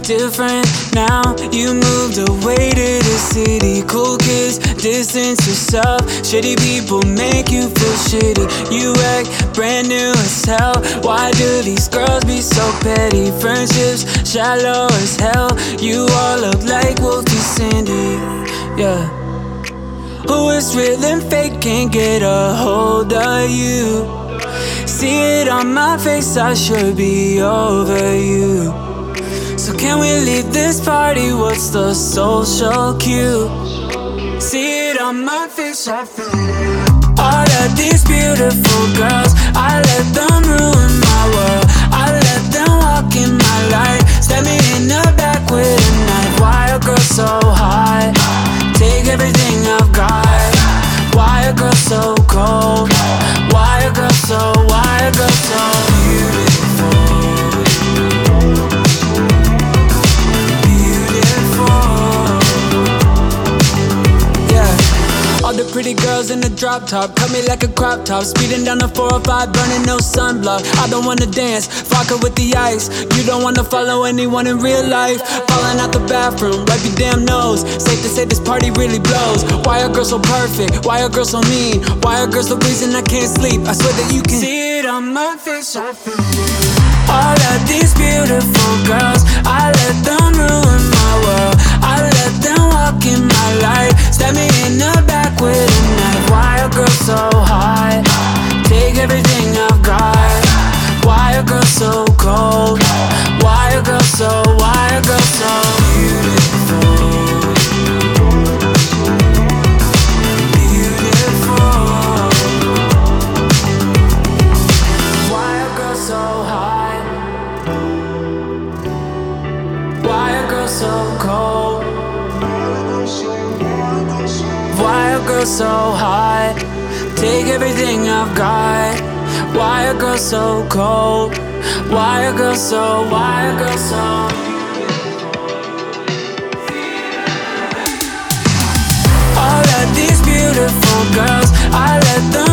different now. You moved away to the city. Cool kids, distance yourself. Shitty people make you feel shitty. You act brand new as hell. Why do these girls be so petty? Friendships shallow as hell. You all look like Wolfie Cindy. Yeah. Who is real and fake can't get a hold of you. See it on my face, I should be over you. So can we leave this party? What's the social cue? See it on my face, I feel it. All of these beautiful girls, I let them ruin my world. I let them walk in my life. Stab me in the back with a knife. Why a girl so high? Take everything I've got. Why a girl so cold? Why a girl so beautiful? All the pretty girls in the drop top cut me like a crop top. Speeding down the 405, burning no sunblock. I don't wanna dance, vodka with the ice. You don't wanna follow anyone in real life. Falling out the bathroom, wipe your damn nose. Safe to say this party really blows. Why are girls so perfect? Why are girls so mean? Why are girls the reason I can't sleep? I swear that you can see it on my face, I feel it. All of these beautiful girls, I let them ruin my world. I let them walk in my life. Stab me in the back with a knife. Why a girl so high? Take everything I've got. Why a girl so cold? Why a girl so beautiful? Beautiful. Why a girl so high? Why a girl so cold? Why a girl so high? Take everything I've got. Why a girl so cold? Why a girl so all of these beautiful girls, I let them